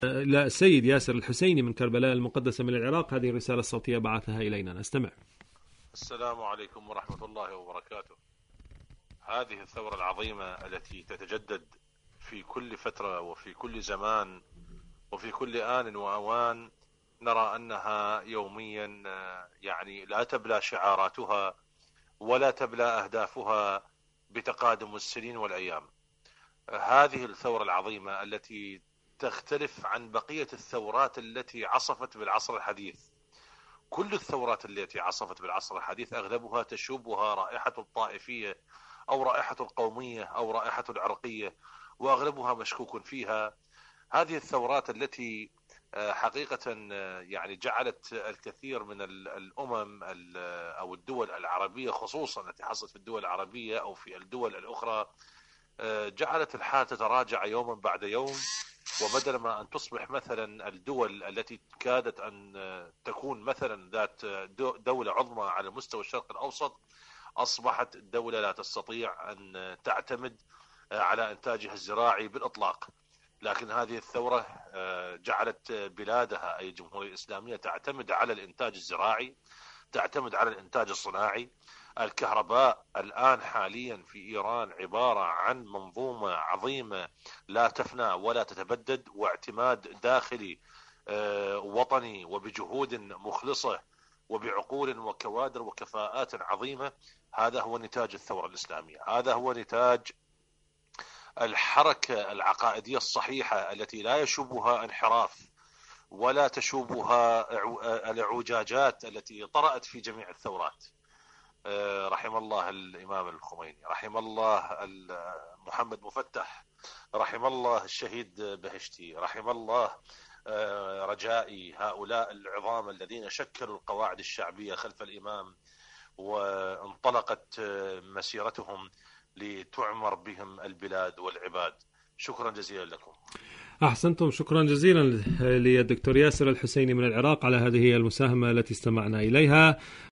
لا، السيد ياسر الحسيني من كربلاء المقدسة من العراق، هذه الرسالة الصوتية بعثها إلينا، نستمع. السلام عليكم ورحمة الله وبركاته. هذه الثورة العظيمة التي تتجدد في كل فترة وفي كل زمان وفي كل آن وأوان، نرى أنها يوميا يعني لا تبلى شعاراتها ولا تبلى أهدافها بتقادم السنين والأيام. هذه الثورة العظيمة التي تختلف عن بقية الثورات التي عصفت بالعصر الحديث. كل الثورات التي عصفت بالعصر الحديث أغلبها تشوبها رائحة الطائفية أو رائحة القومية أو رائحة العرقية، وأغلبها مشكوك فيها. هذه الثورات التي حقيقة يعني جعلت الكثير من الأمم أو الدول العربية، خصوصا التي حصلت في الدول العربية أو في الدول الأخرى، جعلت الحال تتراجع يوما بعد يوم. وبدل ما أن تصبح مثلا الدول التي كادت أن تكون مثلا ذات دولة عظمى على مستوى الشرق الأوسط، أصبحت الدولة لا تستطيع أن تعتمد على إنتاجها الزراعي بالإطلاق. لكن هذه الثورة جعلت بلادها أي الجمهورية الإسلامية تعتمد على الإنتاج الزراعي، تعتمد على الإنتاج الصناعي. الكهرباء الآن حاليا في إيران عبارة عن منظومة عظيمة لا تفنى ولا تتبدد، واعتماد داخلي وطني وبجهود مخلصة وبعقول وكوادر وكفاءات عظيمة. هذا هو نتاج الثورة الإسلامية، هذا هو نتاج الحركة العقائدية الصحيحة التي لا يشوبها انحراف ولا تشوبها الاعوجاجات التي طرأت في جميع الثورات. رحم الله الإمام الخميني، رحم الله محمد مفتح، رحم الله الشهيد بهشتي، رحم الله رجائي، هؤلاء العظام الذين شكلوا القواعد الشعبية خلف الإمام وانطلقت مسيرتهم لتعمر بهم البلاد والعباد. شكرا جزيلا لكم. أحسنتم، شكرا جزيلا للدكتور ياسر الحسيني من العراق على هذه المساهمة التي استمعنا إليها.